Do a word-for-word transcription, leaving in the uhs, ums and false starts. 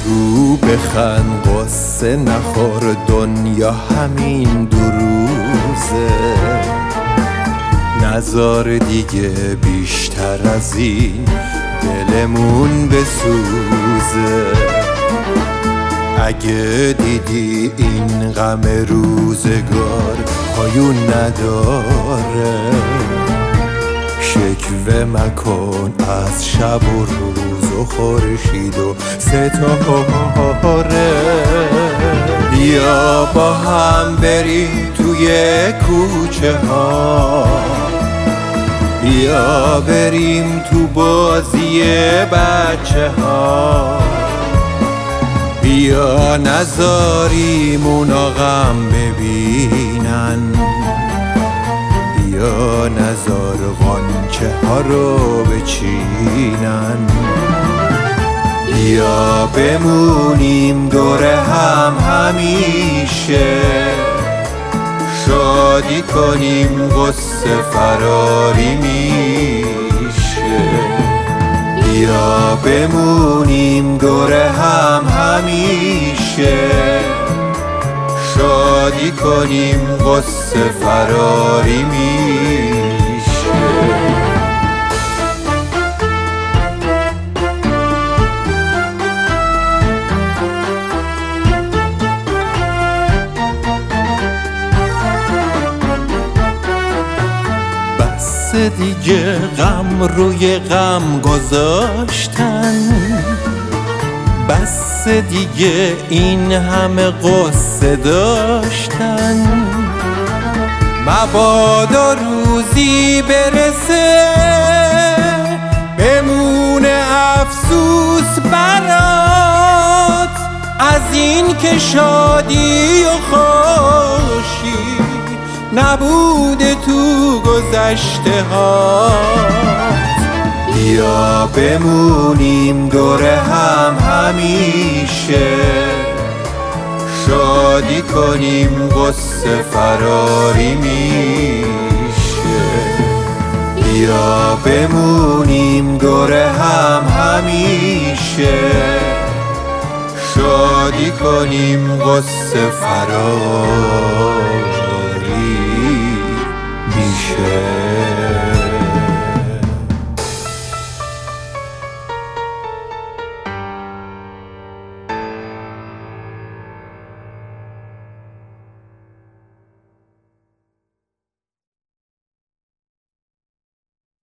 بگو بخند قصه نخور دنیا همین دو روزه نذار دیگه بیشتر از این دلمون بسوزه اگه دیدی این غم روزگار پایون نداره شکوه مکن از شب و روز و خورشید و ستاره بیا با هم بریم توی کوچه ها بیا بریم تو بازی بچه ها بیا نذاریم اونا غم ببینن بیا نذار غنچه ها رو بچینن بیا بمونیم دور هم همیشه شادی کنیم غصه فراری میشه بیا بمونیم دور هم همیشه شادی کنیم غصه فراری میشه بس دیگه غم روی غم گذاشتن بس دیگه این همه قصه داشتن مبادا روزی برسه بمونه افسوس برات از این که شادی و خوشی نبوده تو گذشته هات بیا بمونیم دور هم همیشه شادی کنیم غصه فراری میشه بیا بمونیم دور هم همیشه شادی کنیم غصه فراری